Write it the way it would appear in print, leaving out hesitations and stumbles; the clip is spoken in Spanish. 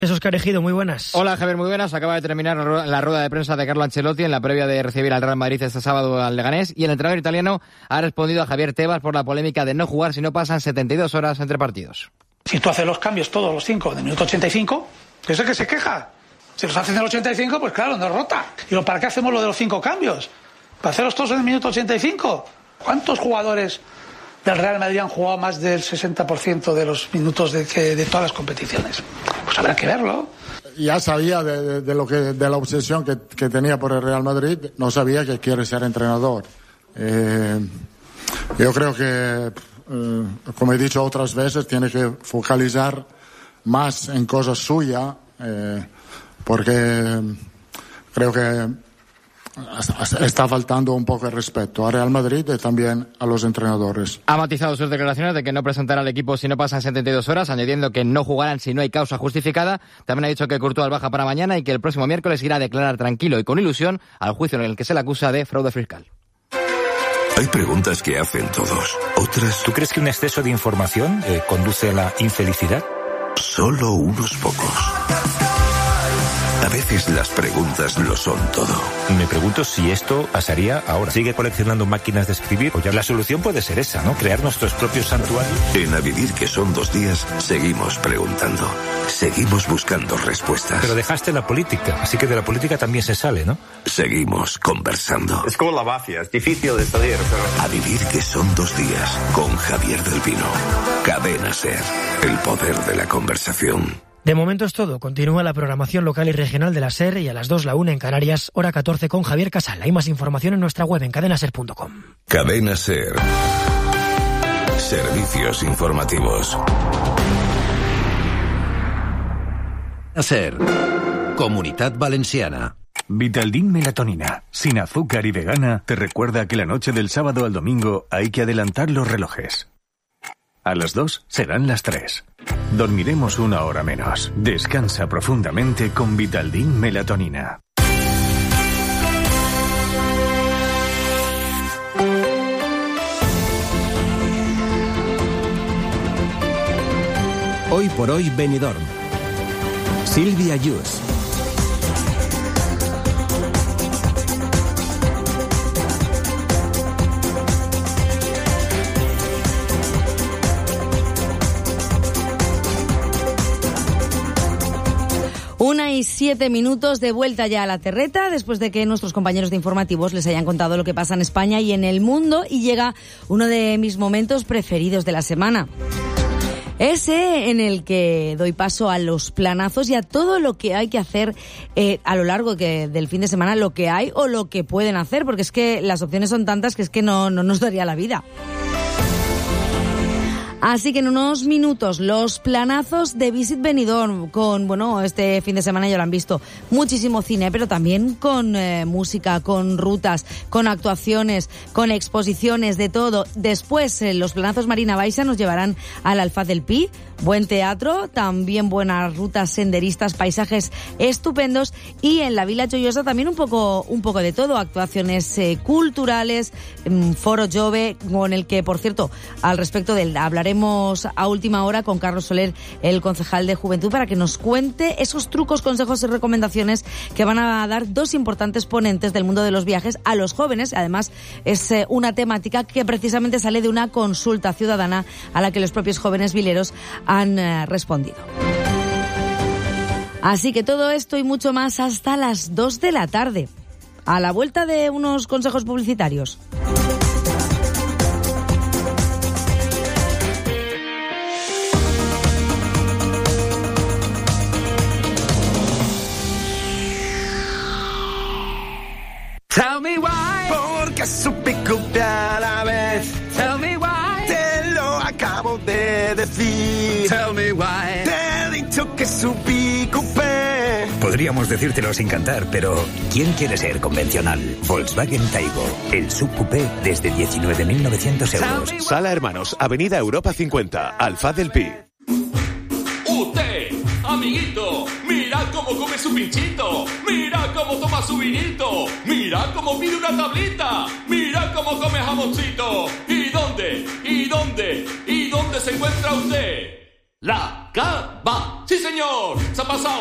Óscar Ejido, muy buenas. Hola Javier, muy buenas. Acaba de terminar la rueda de prensa de Carlo Ancelotti en la previa de recibir al Real Madrid este sábado al Leganés, y el entrenador italiano ha respondido a Javier Tebas por la polémica de no jugar si no pasan 72 horas entre partidos. Si tú haces los cambios todos los 5 del minuto 85, ¿es el que se queja? Si los haces en el 85, pues claro, no rota. Digo, ¿para qué hacemos lo de los 5 cambios? ¿Para hacerlos todos en el minuto 85? ¿Cuántos jugadores del Real Madrid han jugado más del 60% de los minutos de todas las competiciones? Pues habrá que verlo. Ya sabía de la obsesión que tenía por el Real Madrid, no sabía que quiere ser entrenador. Yo creo que, como he dicho otras veces, tiene que focalizar más en cosas suyas, porque creo que está faltando un poco el respeto al Real Madrid y también a los entrenadores. Ha matizado sus declaraciones de que no presentará al equipo si no pasan 72 horas, añadiendo que no jugarán si no hay causa justificada. También ha dicho que Courtois baja para mañana y que el próximo miércoles irá a declarar tranquilo y con ilusión al juicio en el que se le acusa de fraude fiscal. Hay preguntas que hacen todos, otras... ¿Tú crees que un exceso de información conduce a la infelicidad? Solo unos pocos. A veces las preguntas lo son todo. Me pregunto si esto pasaría ahora. ¿Sigue coleccionando máquinas de escribir? O ya la solución puede ser esa, ¿no? Crear nuestros propios santuarios. En A Vivir, que son 2 días, seguimos preguntando. Seguimos buscando respuestas. Pero dejaste la política, así que de la política también se sale, ¿no? Seguimos conversando. Es como la mafia, es difícil de salir, pero... A Vivir, que son 2 días, con Javier del Pino. Cadena SER, el poder de la conversación. De momento es todo. Continúa la programación local y regional de la SER y a las 2 la 1 en Canarias, hora 14 con Javier Casal. Hay más información en nuestra web en cadenaser.com. Cadena SER. Servicios informativos. SER. Comunitat Valenciana. Vitaldin Melatonina, sin azúcar y vegana, te recuerda que la noche del sábado al domingo hay que adelantar los relojes. A las 2 serán las 3. Dormiremos 1 hora menos. Descansa profundamente con Vitaldin Melatonina. Hoy por hoy Benidorm. Silvia Yus. Una y 7 minutos de vuelta ya a la terreta, después de que nuestros compañeros de informativos les hayan contado lo que pasa en España y en el mundo, y llega uno de mis momentos preferidos de la semana. Ese en el que doy paso a los planazos y a todo lo que hay que hacer a lo largo del fin de semana, lo que hay o lo que pueden hacer, porque es que las opciones son tantas que es que no nos daría la vida. Así que en unos minutos, los planazos de Visit Benidorm con, este fin de semana ya lo han visto, muchísimo cine, pero también con música, con rutas, con actuaciones, con exposiciones, de todo. Después, los planazos Marina Baixa nos llevarán al Alfaz del Pi, buen teatro, también buenas rutas senderistas, paisajes estupendos, y en la Vila Joyosa también un poco de todo, actuaciones culturales, Foro Jove, con el que, por cierto, al respecto del hablaremos a última hora con Carlos Soler, el concejal de Juventud, para que nos cuente esos trucos, consejos y recomendaciones que van a dar 2 importantes ponentes del mundo de los viajes a los jóvenes. Además, es una temática que precisamente sale de una consulta ciudadana a la que los propios jóvenes vileros han respondido. Así que todo esto y mucho más hasta las 2 de la tarde. A la vuelta de unos consejos publicitarios. Tell me why, porque supe copiar a la vez. Tell me why, te lo acabo de decir. Tell me why, te he dicho que subí coupé. Podríamos decírtelo sin cantar, pero ¿quién quiere ser convencional? Volkswagen Taigo, el subcoupé desde 19.900 euros. Sala Hermanos, Avenida Europa 50, Alfaz del Pi. Usted, amiguito, mira cómo come su pinchito, mira cómo toma su vinito, mira cómo pide una tablita, mira cómo come jamoncito. ¿Y dónde? ¿Y dónde? ¿Y dónde se encuentra usted? La Cava. ¡Sí, señor! ¡Se ha pasado!